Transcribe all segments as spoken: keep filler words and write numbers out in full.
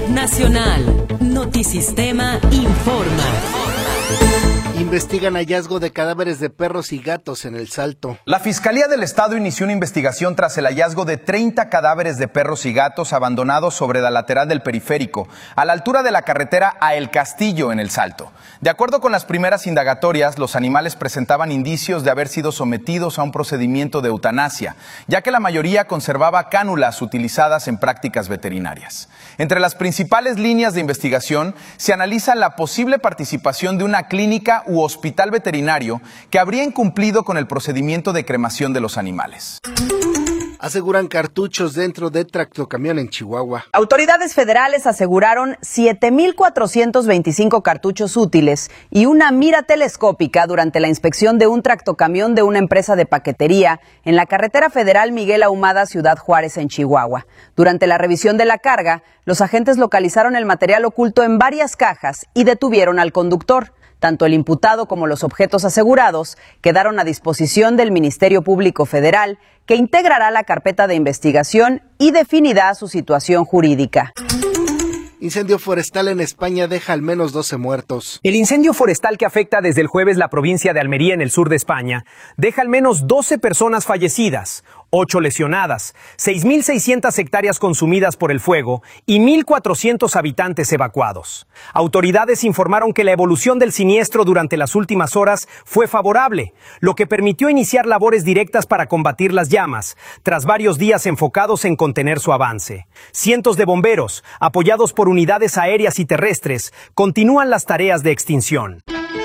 Nacional. Notisistema informa. Investigan hallazgo de cadáveres de perros y gatos en El Salto. La Fiscalía del Estado inició una investigación tras el hallazgo de treinta cadáveres de perros y gatos abandonados sobre la lateral del periférico, a la altura de la carretera a El Castillo, en El Salto. De acuerdo con las primeras indagatorias, los animales presentaban indicios de haber sido sometidos a un procedimiento de eutanasia, ya que la mayoría conservaba cánulas utilizadas en prácticas veterinarias. Entre las principales líneas de investigación se analiza la posible participación de una clínica u hospital veterinario que habría incumplido con el procedimiento de cremación de los animales. Aseguran cartuchos dentro de tractocamión en Chihuahua. Autoridades federales aseguraron siete mil cuatrocientos veinticinco cartuchos útiles y una mira telescópica durante la inspección de un tractocamión de una empresa de paquetería en la carretera federal Miguel Ahumada, Ciudad Juárez, en Chihuahua. Durante la revisión de la carga, los agentes localizaron el material oculto en varias cajas y detuvieron al conductor. Tanto el imputado como los objetos asegurados quedaron a disposición del Ministerio Público Federal, que integrará la carpeta de investigación y definirá su situación jurídica. Incendio forestal en España deja al menos doce muertos. El incendio forestal que afecta desde el jueves la provincia de Almería en el sur de España deja al menos doce personas fallecidas, ocho lesionadas, seis mil seiscientas hectáreas consumidas por el fuego y mil cuatrocientos habitantes evacuados. Autoridades informaron que la evolución del siniestro durante las últimas horas fue favorable, lo que permitió iniciar labores directas para combatir las llamas, tras varios días enfocados en contener su avance. Cientos de bomberos, apoyados por unidades aéreas y terrestres, continúan las tareas de extinción.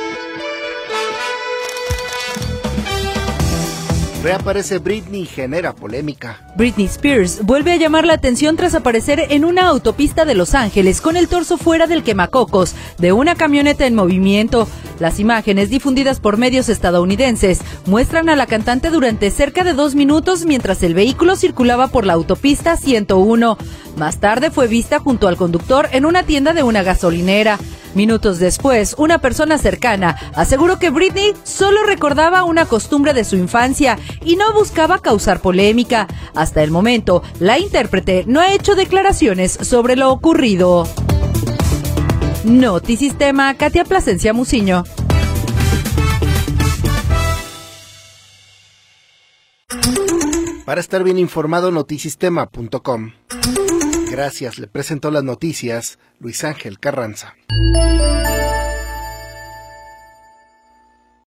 Reaparece Britney y genera polémica. Britney Spears vuelve a llamar la atención tras aparecer en una autopista de Los Ángeles con el torso fuera del quemacocos de una camioneta en movimiento. Las imágenes difundidas por medios estadounidenses muestran a la cantante durante cerca de dos minutos mientras el vehículo circulaba por la autopista ciento uno. Más tarde fue vista junto al conductor en una tienda de una gasolinera. Minutos después, una persona cercana aseguró que Britney solo recordaba una costumbre de su infancia y no buscaba causar polémica. Hasta el momento, la intérprete no ha hecho declaraciones sobre lo ocurrido. Notisistema, Katia Plasencia Muciño. Para estar bien informado, notisistema punto com. Gracias, le presentó las noticias Luis Ángel Carranza.